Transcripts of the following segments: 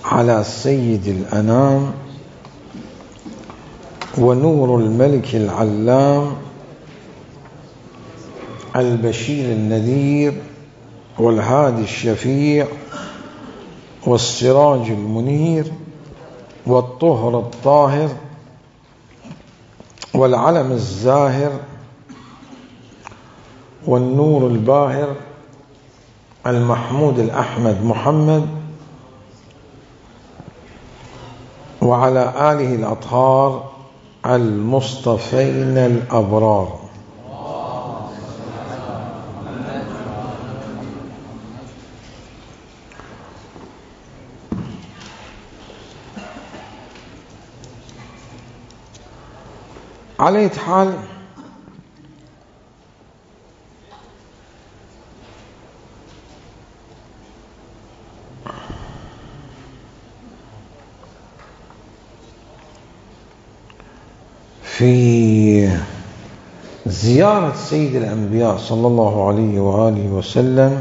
على سيد الأنام ونور الملك العلام البشير النذير والهادي الشفيع والسراج المنير والطهر الطاهر والعلم الزاهر والنور الباهر المحمود الأحمد محمد وعلى آله الأطهار المصطفين الأبرار. على أي حال في زيارة سيد الأنبياء صلى الله عليه وآله وسلم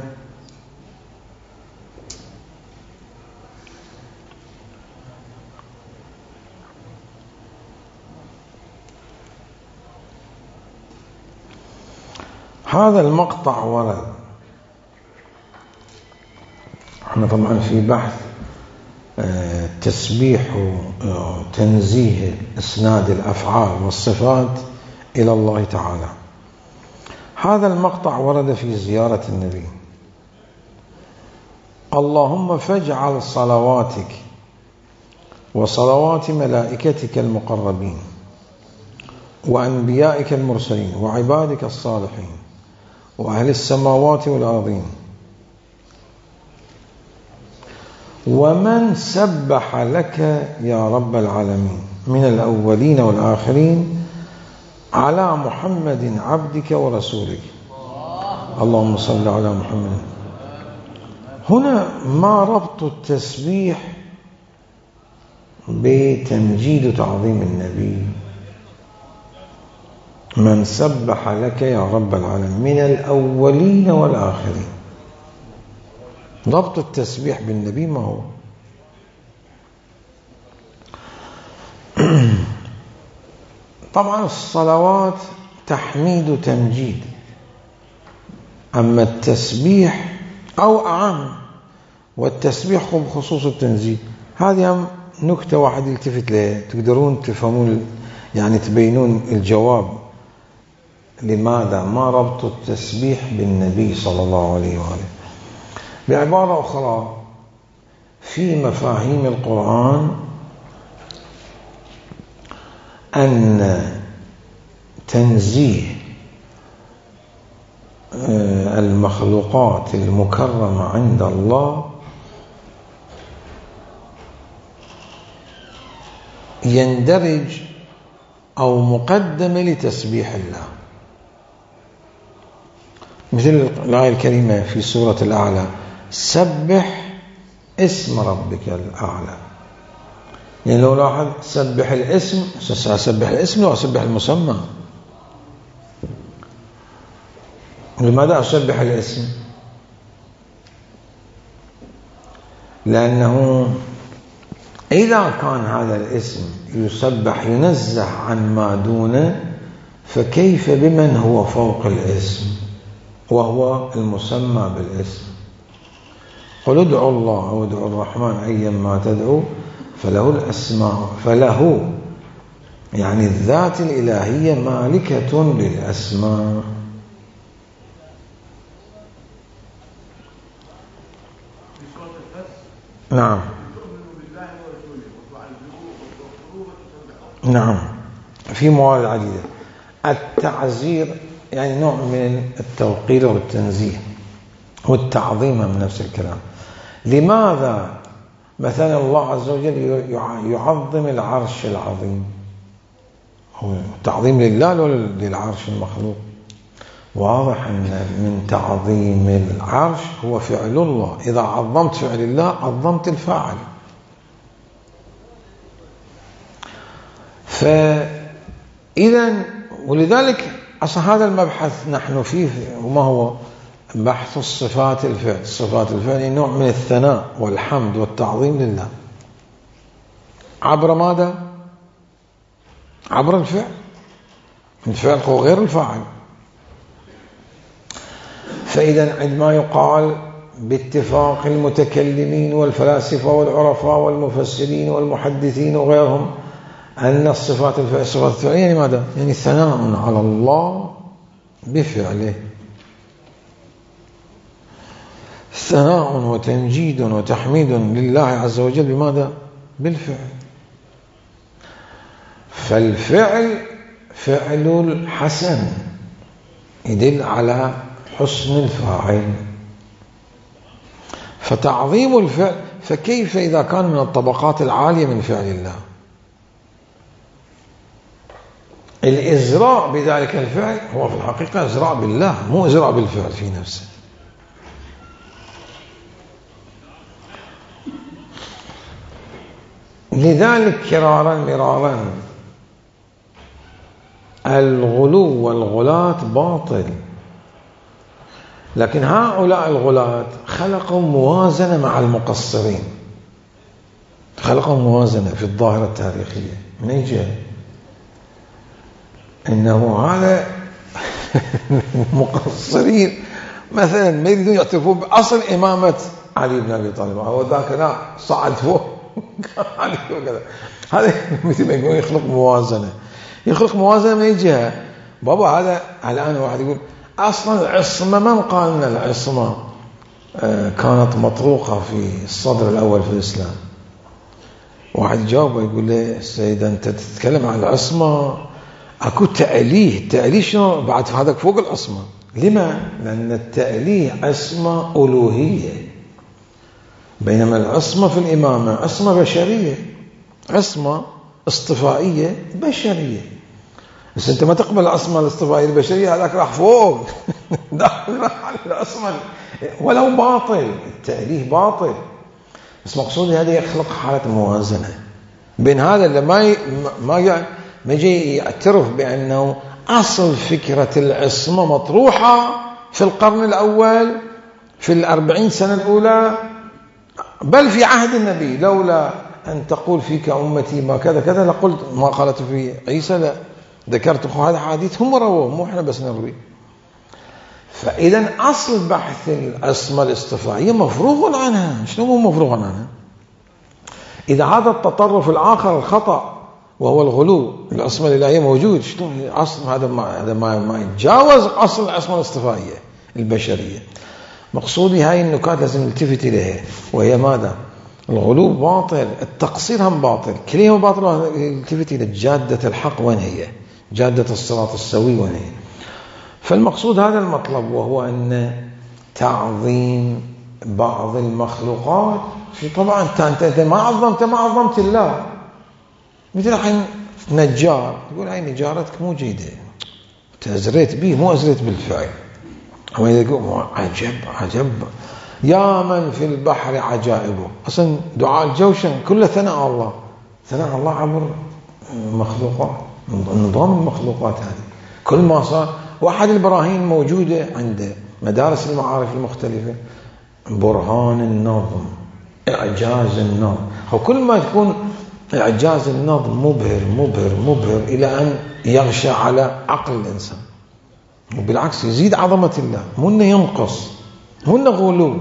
هذا المقطع ورد. احنا طبعا في بحث تسبيح وتنزيه إسناد الأفعال والصفات إلى الله تعالى. هذا المقطع ورد في زيارة النبي. اللهم فاجعل صلواتك وصلوات ملائكتك المقربين وأنبيائك المرسلين وعبادك الصالحين وأهل السماوات والأرضين ومن سبح لك يا رب العالمين من الأولين والآخرين على محمد عبدك ورسولك. اللهم صل على محمد. هنا ما ربط التسبيح بتمجيد وتعظيم النبي؟ من سبح لك يا رب العالمين من الأولين والآخرين. ضبط التسبيح بالنبي ما هو؟ طبعا الصلوات تحميد وتمجيد، أما التسبيح أو أعم، والتسبيح هو بخصوص التنزيه. هذه نكتة واحد يلتفت لها تقدرون تفهمون، يعني تبينون الجواب لماذا ما ربط التسبيح بالنبي صلى الله عليه وآله. بعبارة أخرى، في مفاهيم القرآن أن تنزيه المخلوقات المكرمة عند الله يندرج أو مقدمة لتسبيح الله، مثل الآية الكريمة في سورة الأعلى: سبح اسم ربك الأعلى. يعني لو لاحظ سبح الاسم، سأسبح الاسم لو أسبح المسمى. لماذا أسبح الاسم؟ لأنه إذا كان هذا الاسم يسبح ينزه عن ما دونه، فكيف بمن هو فوق الاسم وهو المسمى بالاسم؟ قل ادعوا الله أو ادعوا الرحمن أيما تدعو فله الأسماء، فله يعني الذات الإلهية مالكة للأسماء. نعم نعم، في موارد عديدة. التعزير يعني نوع من التوقير والتنزيه والتعظيم من نفس الكلام. لماذا مثلا الله عز وجل يعظم العرش العظيم؟ هو تعظيم لله ولا للعرش المخلوق؟ واضح أن من تعظيم العرش هو فعل الله. إذا عظمت فعل الله عظمت الفاعل. فإذا ولذلك أصلا هذا المبحث نحن فيه، وما هو بحث الصفات الفعل. صفات الفعل نوع من الثناء والحمد والتعظيم لله. عبر ماذا؟ عبر الفعل. الفعل هو غير الفاعل. فإذا عندما يقال باتفاق المتكلمين والفلاسفة والعرفاء والمفسرين والمحدثين وغيرهم أن الصفات الفعلية يعني ماذا؟ يعني ثناء على الله بفعله، ثناء وتمجيد وتحميد لله عز وجل بماذا؟ بالفعل. فالفعل فعل الحسن يدل على حسن الفاعل. فتعظيم الفعل، فكيف إذا كان من الطبقات العالية من فعل الله؟ الإزراء بذلك الفعل هو في الحقيقة إزراء بالله، مو إزراء بالفعل في نفسه. لذلك كرارا مرارا الغلو والغلاة باطل، لكن هؤلاء الغلاة خلقوا موازنة مع المقصرين، خلقوا موازنة في الظاهرة التاريخية. من أي جهة؟ إنه هذا المقصرين مثلا ما يريدون يعترفون بأصل إمامة علي بن أبي طالب، هو ذاك لا صعد فوق علي وكذا. هذا مثل ما يقول يخلق موازنة. يخلق موازنة من أي جهة؟ بابا هذا الآن واحد يقول أصلا العصمة، من قال أن العصمة كانت مطروقة في الصدر الأول في الإسلام؟ واحد يجاوب يقول له سيد أنت تتكلم عن العصمة، أكو تأليه. التأليه شنو بعد هذاك فوق العصمة؟ لما؟ لأن التأليه عصمة ألوهية، بينما العصمة في الإمامة عصمة بشرية، عصمة اصطفائية بشرية. بس أنت ما تقبل العصمة الاصطفائية البشرية، هذاك راح فوق راح العصمة ولو باطل، التأليه باطل. بس مقصودي هذا يخلق حالة موازنة بين هذا اللي ما يجي يعترف بأنه أصل فكرة العصمة مطروحة في القرن الأول في 40 سنة الأولى، بل في عهد النبي. لولا أن تقول فيك أمتي ما كذا كذا لقلت ما قالت في عيسى، لا ذكرت هذا حديث هم رووه، مو احنا بس نروي. فإذا أصل بحث العصمة الاصطفائية مفروغ عنها. شنو هو مفروغ عنها؟ إذا هذا التطرف الآخر الخطأ وهو الغلو العصمة الإلهية موجود، شنو أصل هذا؟ ما يتجاوز أصل العصمة الاصطفائية البشرية. مقصودي هاي النكات لازم نلتفت إليها، وهي ماذا؟ الغلو باطل، التقصير هم باطل، كلمة باطل. نلتفت إلى جادة الحق وين هي، جادة الصراط السوي وين هي. فالمقصود هذا المطلب، وهو أن تعظيم بعض المخلوقات في طبعا أنت ما عظمت الله. مثل الحين نجار يقول هاي نجارتك مو جيدة، تأزريت به مو أزريت بالفعل. هو يقول عجب يا من في البحر عجائبه. أصلا دعاء الجوشن كله ثناء الله، ثناء الله عبر مخلوقات، نظام المخلوقات هذه. كل ما صار واحد البراهين موجودة عند مدارس المعارف المختلفة، برهان النظم، إعجاز النظم. وكل ما تكون إعجاز النظم مبهر إلى أن يغشى على عقل الإنسان، وبالعكس يزيد عظمة الله، مو إنه ينقص، مو إنه غلو.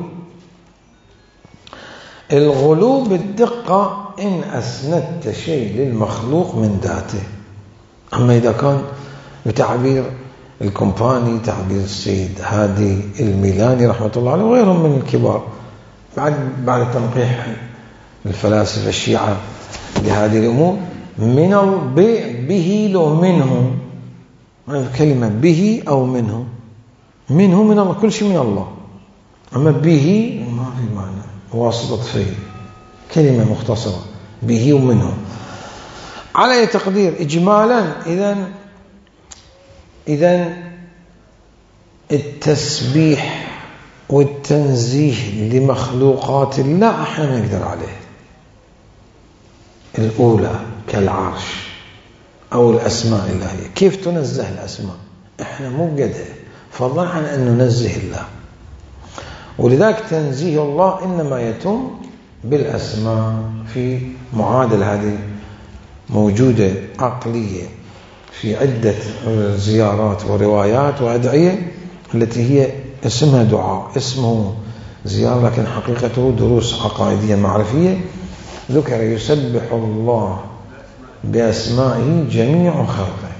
الغلو بالدقة إن أسندت شيء للمخلوق من ذاته. أما إذا كان بتعبير الكومباني، تعبير السيد هادي الميلاني رحمة الله عليه وغيرهم من الكبار، بعد تنقيح الفلاسفة الشيعة لهذه الأمور، من به لو منه، كلمة به أو منه من الله، كل شيء من الله. أما به ما في معنى، واسطة فيه، كلمة مختصرة، به ومنه. على أي تقدير إجمالا، إذن التسبيح والتنزيه لمخلوقات الله احنا نقدر عليه. الأولى كالعرش أو الأسماء الإلهية، كيف تنزه الأسماء؟ احنا مو قدها، فضلا عن أن ننزه الله. ولذلك تنزيه الله إنما يتم بالأسماء في معادل هذه موجودة عقلية في عدة زيارات وروايات وأدعية التي هي اسمها دعاء، اسمه زيارة لكن حقيقته دروس عقائدية معرفية. ذكر يسبح الله بأسمائه جميع خلقه.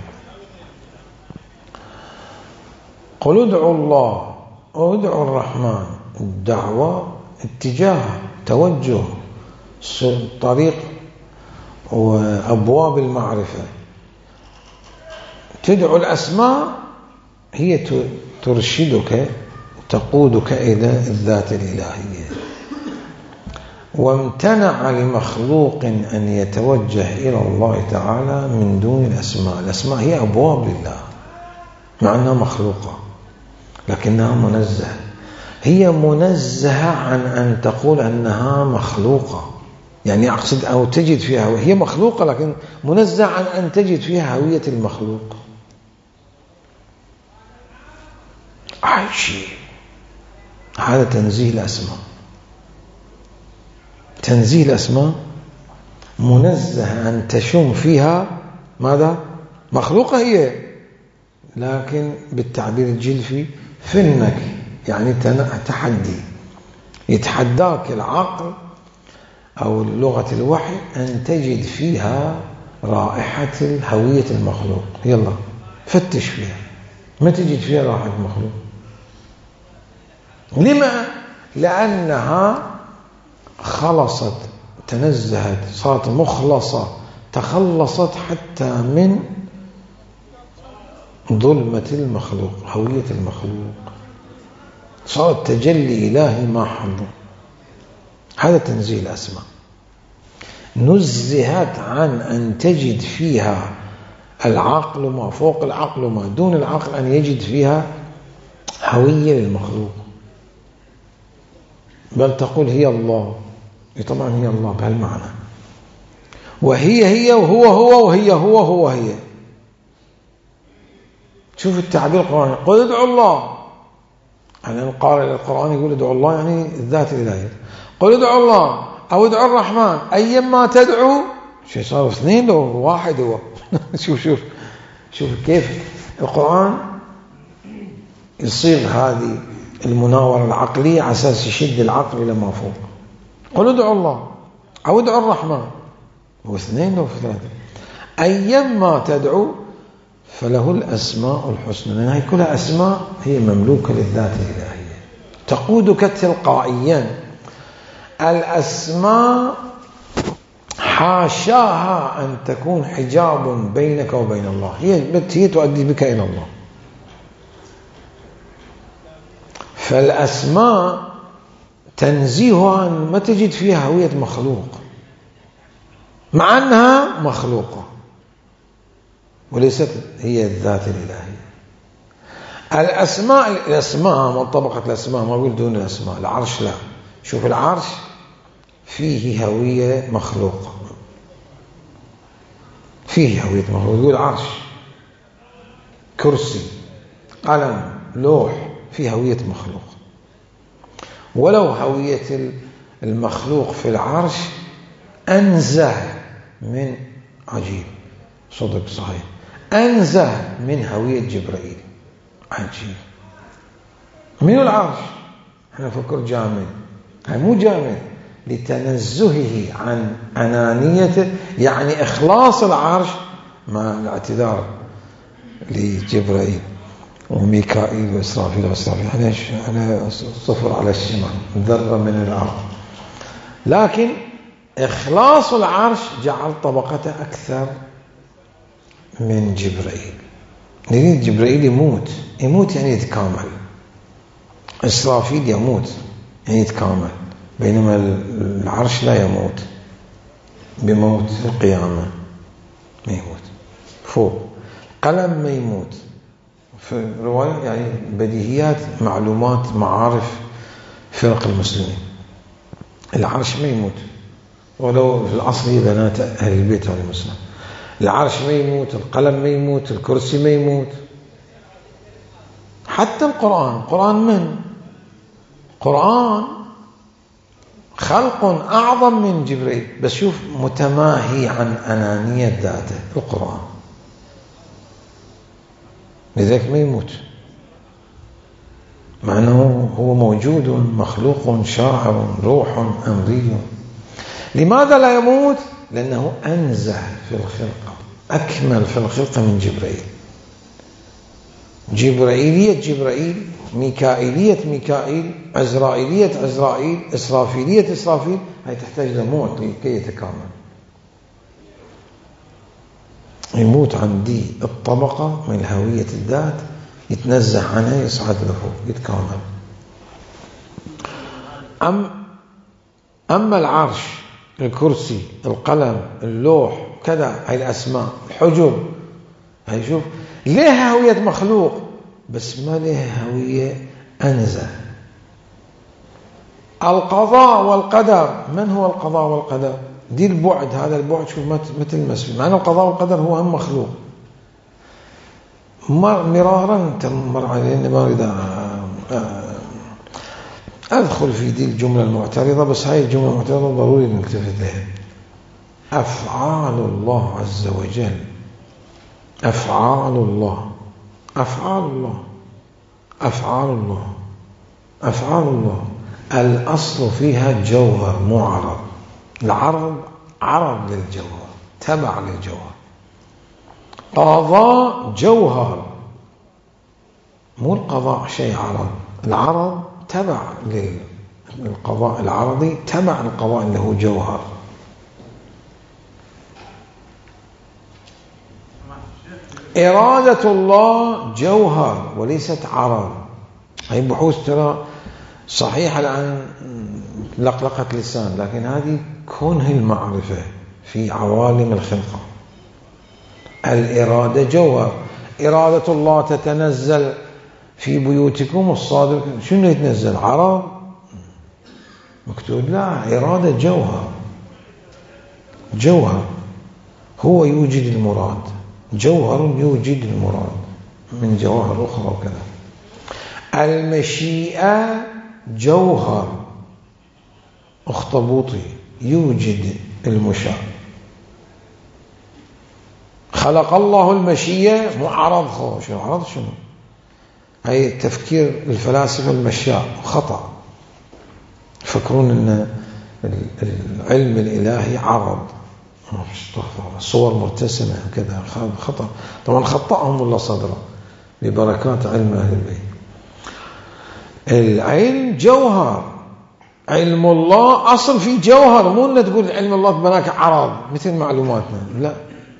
قل ادعوا الله أو ادعوا الرحمن. الدعوة اتجاه، توجه، طريق وأبواب المعرفة. تدعو الأسماء هي ترشدك، تقودك إلى الذات الإلهية. وامتنع لمخلوق أن يتوجه إلى الله تعالى من دون الأسماء. الأسماء هي أبواب لله مع أنها مخلوقة لكنها منزهة. هي منزهة عن أن تقول أنها مخلوقة، يعني أقصد أو تجد فيها، هي مخلوقة لكن منزهة عن أن تجد فيها هوية المخلوق. عايشي هذا تنزيه الأسماء. تنزيه الأسماء منزه أن تشم فيها ماذا؟ مخلوقة هي، لكن بالتعبير الجلفي فنك، يعني تحدي. يتحداك العقل أو لغة الوحي أن تجد فيها رائحة هوية المخلوق. يلا فتش فيها، ما تجد فيها رائحة المخلوق. لما؟ لأنها خلصت، تنزهت، صارت مخلصة، تخلصت حتى من ظلمة المخلوق، هوية المخلوق، صارت تجلي إلهي ما حضر. هذا تنزيه الأسماء. نزهت عن أن تجد فيها العقل ما فوق العقل ما دون العقل، أن يجد فيها هوية للمخلوق، بل تقول هي الله. طبعا هي الله بهالمعنى، وهي هي، وهو هو، وهي هو هو هي. شوف التعبير القرآني، قل ادعوا الله. يعني قال القرآن يقول ادعوا الله يعني الذات الإلهية. قل ادعوا الله أو ادعوا الرحمن أيما تدعوا. شيء صار اثنين لو واحد هو. شوف كيف القرآن يصيغ هذه المناورة العقلية على أساس يشد العقل إلى ما فوق. قل ادعوا الله أو ادعوا الرحمن، هو اثنين لو ثلاثة. أيما تدعوا فله الأسماء الحسنى، لأنها كلها أسماء هي مملوكة للذات الإلهية، تقودك تلقائيا. الأسماء حاشاها أن تكون حجاب بينك وبين الله، هي تؤدي بك إلى الله. فالأسماء تنزيهها ما تجد فيها هوية مخلوق مع أنها مخلوقة وليست هي الذات الإلهية. الأسماء من طبقة الأسماء، ما أقول دون الأسماء. العرش لا، شوف العرش فيه هوية مخلوقة، فيه هوية مخلوق. يقول عرش، كرسي، قلم، لوح، فيه هوية مخلوق. ولو هوية المخلوق في العرش أنزه من عجيب، صدق صحيح، أنزه من هوية جبرائيل. عجيب. من العرش احنا فكر جامد، هاي مو جامد، لتنزهه عن أنانيته، يعني إخلاص العرش مع الاعتذار لجبرائيل وميكائيل وإسرافيل أنا صفر على الشمال، ذرة من الأرض. لكن إخلاص العرش جعل طبقته أكثر من جبرائيل، لأن جبرائيل يموت يعني يتكامل، إسرافيل يموت يعني يتكامل، بينما العرش لا يموت بموت القيامة، ما يموت. فوق قلم ما يموت، في رواية يعني بديهيات، معلومات، معارف فرق المسلمين. العرش ما يموت، ولو في الأصل هي بنات أهل البيت عليهم السلام. العرش ما يموت، القلم ما يموت، الكرسي ما يموت، حتى القرآن من قرآن خلق أعظم من جبريل، بس شوف متماهي عن أنانية ذاته القرآن، لذلك ما يموت، مع أنه هو موجود مخلوق شاعر روح أمري. لماذا لا يموت؟ لأنه أنزه في الخلقة، أكمل في الخلقة من جبريل. جبرائيلية جبرائيل، ميكائيلية ميكائيل، عزرائيلية عزرائيل، إسرافيلية إسرافيل، هي تحتاج لموت لكي يتكامل. يموت عن دي الطبقة من هوية الذات، يتنزه عنها، يصعد لفوق، يتكامل. أما العرش، الكرسي، القلم، اللوح، كذا، هاي الأسماء، الحجب، هاي شوف ليه هوية مخلوق بس ما ليه هوية أنزه. القضاء والقدر، من هو القضاء والقدر؟ دي البعد، هذا البعد شوف ما تلمس فيه، مع أن القضاء والقدر هو هم مخلوق. مرارا تمر علينا، ما أريد أدخل في دي الجملة المعترضة، بس هاي الجملة المعترضة ضروري نلتفت لها. أفعال الله عز وجل، أفعال الله، أفعال الله، أفعال الله، أفعال الله، الأصل فيها جوهر مو عرض. العرض عرض للجوهر، تبع للجوهر. قضاء جوهر، مو القضاء شيء عرض، العرض تبع للقضاء العرضي، تبع القضاء اللي هو جوهر. إرادة الله جوهر وليست عرض. هي بحوث ترى صحيح الآن لقلقة لسان، لكن هذه كنه المعرفة في عوالم الخلقة. الإرادة جوهر. إرادة الله تتنزل في بيوتكم الصادق، شنو يتنزل؟ عرض مكتوب؟ لا، إرادة جوهر، جوهر هو يوجد المراد، جوهر يوجد المراد من جواهر أخرى وكذا. المشيئة جوهر أخطبوطي يوجد المشاء. خلق الله المشيئة، مو عرض. شنو عرض؟ شنو هي تفكير الفلاسفة المشاء خطأ، يفكرون أن العلم الإلهي عرض، صور مرتسمة وكذا، خطأ. طبعا خطأهم الله صدره ببركات علم أهل البيت. العلم جوهر، علم الله أصل في جوهر، مو أن تقول علم الله بناك عرض مثل معلوماتنا، لا،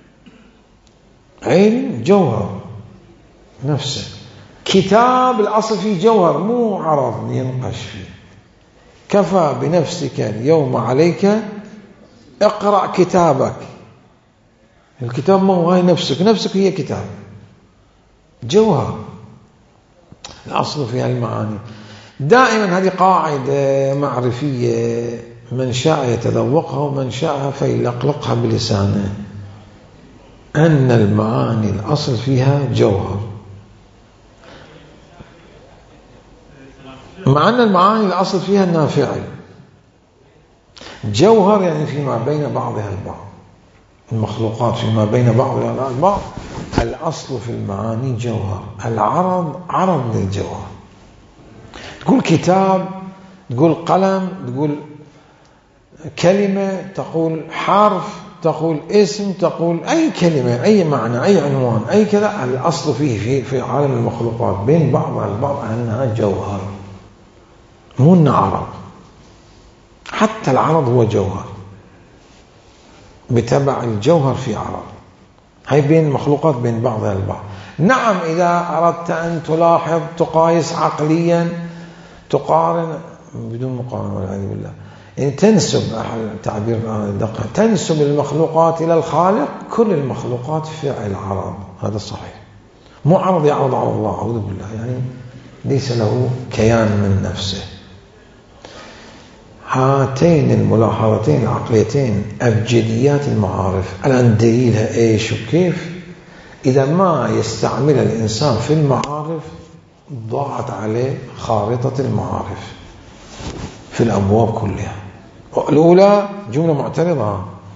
علم جوهر نفسه. كتاب الأصل فيه جوهر مو عرض ينقش فيه. كفى بنفسك اليوم عليك، اقرأ كتابك. الكتاب ما هو، هاي نفسك هي كتاب، جوهر الأصل فيها المعاني. دائما هذه قاعدة معرفية، من شاء يتذوقها ومن شاء فيلقلقها بلسانه، أن المعاني الأصل فيها جوهر، مع أن المعاني الأصل فيها النافعي. جوهر يعني فيما بين بعضها البعض، المخلوقات فيما بين بعضها البعض، الأصل في المعاني جوهر. العرض عرض للجوهر. تقول كتاب، تقول قلم، تقول كلمة، تقول حرف، تقول اسم، تقول أي كلمة، أي معنى، أي عنوان، أي كذا، الأصل فيه في عالم المخلوقات بين بعضها البعض أنها جوهر، مو أنها عرض. حتى العرض هو جوهر، بتبع الجوهر في عرض. هاي بين المخلوقات بين بعضها البعض. نعم، إذا أردت أن تلاحظ، تقايس عقليا، تقارن بدون مقارنة والعياذ بالله، يعني تنسب تعبير دقيق، تنسب المخلوقات إلى الخالق. كل المخلوقات فعل عرض، هذا صحيح، مو عرض يعرض على الله، أعوذ بالله، يعني ليس له كيان من نفسه. هاتين الملاحظتين العقليتين أبجديات المعارف. الآن دليلها إيش وكيف؟ إذا ما يستعمل الإنسان في المعارف ضاعت عليه خارطة المعارف في الأبواب كلها. الأولى جملة معترضة،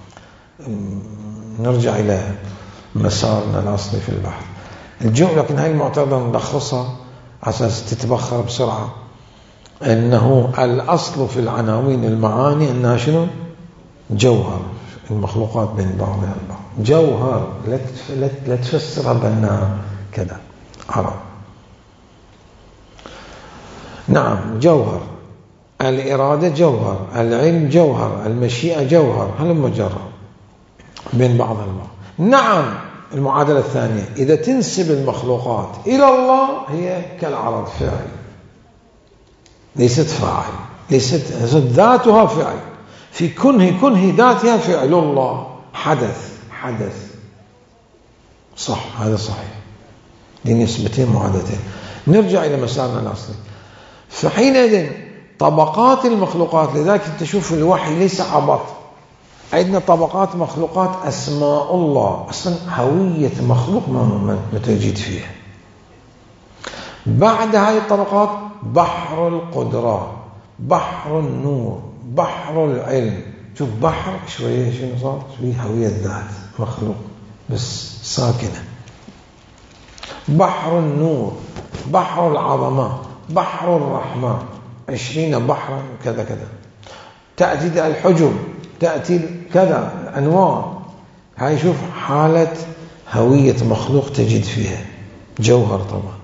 نرجع إلى مسارنا الأصلي في البحث. الجملة لكن هاي المعترضة نلخصها أساس تتبخر بسرعة، أنه الأصل في العناوين المعاني أنها شنو؟ جوهر المخلوقات بين بعضها البعض، جوهر، لا تفسرها بأنها كذا عرب. نعم جوهر، الإرادة جوهر، العلم جوهر، المشيئة جوهر، هل مجرد بين بعضها البعض. نعم المعادلة الثانية إذا تنسب المخلوقات إلى الله هي كالعرض، فعل ليست فاعل، ليست ذاتها فعل، في كنه ذاتها فعل الله، حدث صح، هذا صحيح، لنسبتين معادلتين. نرجع إلى مسارنا الأصلي. فحينئذ طبقات المخلوقات، لذلك تشوف الوحي ليس عبط، عندنا طبقات مخلوقات أسماء الله، أصلا هوية مخلوق ما تجد فيها. بعد هذه الطبقات بحر القدرة، بحر النور، بحر العلم. شوف بحر شوية شنو صار؟ شوية هوية ذات مخلوق بس ساكنة. بحر النور، بحر العظمة، بحر الرحمة، 20 بحرا كذا كذا. تأتي الحجب، تأتي كذا أنواع. هاي شوف حالة هوية مخلوق تجد فيها جوهر طبعا،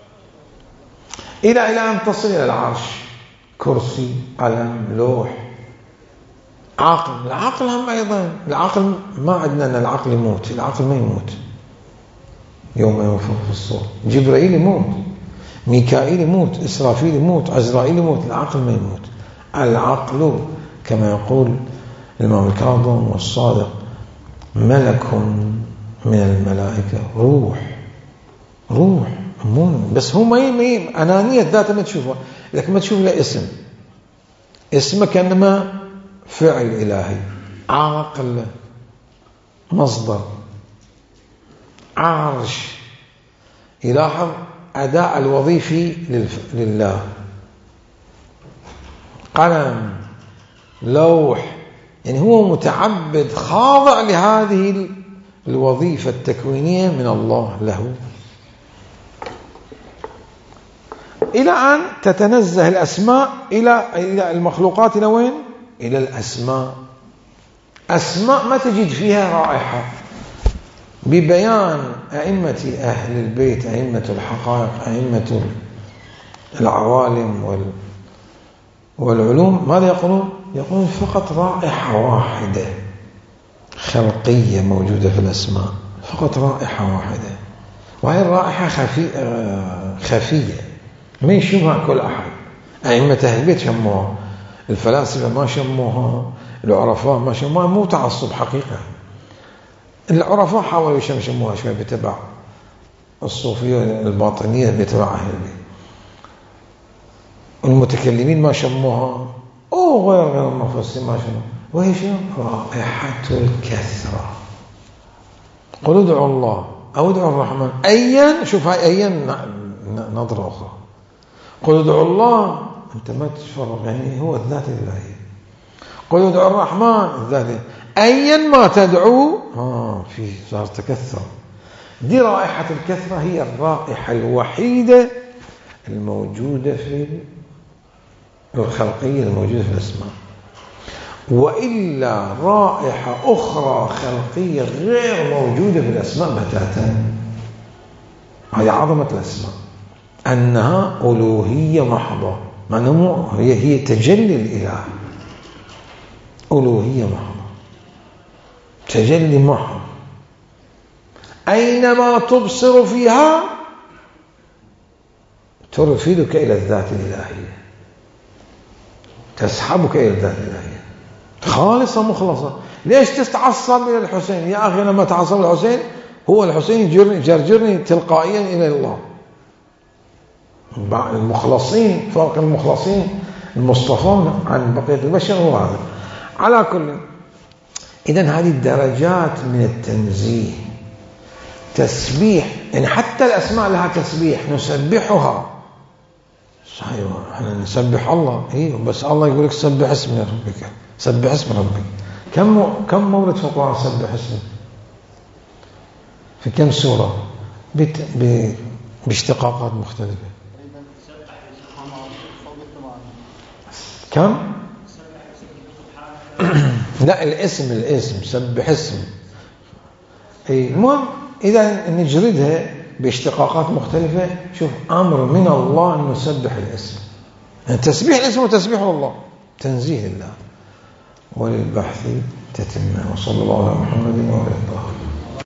إلى أن تصل إلى العرش، كرسي، قلم، لوح، عقل. العقل هم أيضا، العقل ما عندنا العقل يموت، العقل ما يموت، يوم ينفخ في الصور. جبرائيل يموت، ميكائيل يموت، إسرافيل يموت، عزرائيل يموت، العقل ما يموت. العقل كما يقول الإمام الكاظم والصادق ملك من الملائكة، روح بس هو ما أنانية ذاته ما تشوفه، لكن ما تشوف له اسمه كأنما فعل إلهي، عقل، مصدر، عرش. يلاحظ أداء الوظيفي لله، قلم، لوح، يعني هو متعبد خاضع لهذه الوظيفة التكوينية من الله له، إلى أن تتنزه الأسماء إلى المخلوقات. إلى وين؟ إلى الأسماء. أسماء ما تجد فيها رائحة، ببيان أئمة أهل البيت، أئمة الحقائق، أئمة العوالم والعلوم، ماذا يقولون؟ يقولون فقط رائحة واحدة خلقية موجودة في الأسماء، فقط رائحة واحدة، وهي الرائحة خفية ما يشمها كل أحد. أئمة أهل البيت شموها، الفلاسفة ما شموها، العرفاء ما شموها، مو تعصب حقيقة. العرفاء حاولوا يشموها شوي بتبع الصوفية الباطنية بتبع أهل البيت، المتكلمين ما شموها، غير المفسرين ما شموها. وهي شنو؟ رائحة الكثرة. قل ادعوا الله أو ادعوا الرحمن، أيا، شوف هاي أيا نظرة أخرى. قل ادعوا الله، أنت ما تفرق، يعني هو الذات الإلهية. قل ادعوا الرحمن، الذات، أيا ما تدعو في صار تكثر. دي رائحة الكثرة، هي الرائحة الوحيدة الموجودة في الخلقية، الموجودة في الأسماء. وإلا رائحة أخرى خلقية غير موجودة في الأسماء بتاتا. هذه عظمة الأسماء، أنها ألوهية محضة، معناه هي تجلي الإله، ألوهية محضة، تجلي محض. أينما تبصر فيها ترفدك إلى الذات الإلهية، تسحبك إلى الذات الإلهية خالصة مخلصة. ليش تتعصب إلى الحسين يا أخي؟ لما تعصب الحسين، هو الحسين يجرجرني تلقائيا إلى الله. المخلصين، فرق المخلصين المصطفون عن بقية البشر هو هذا. على كل، إذن هذه الدرجات من التنزيه، تسبيح، يعني حتى الأسماء لها تسبيح، نسبحها. صحيح، احنا نسبح الله، بس الله يقول لك سبح اسم ربك، سبح اسم ربك. كم مورد في القرآن سبح اسمه؟ في كم سورة؟ باشتقاقات مختلفة. كم؟ لا الاسم سبح اسم. المهم إذا نجردها باشتقاقات مختلفة، شوف أمر من الله أن نسبح الاسم، يعني تسبيح الاسم وتسبيح الله، تنزيه الله. وللبحث تتمه. وصلى الله على محمد وعلى آله.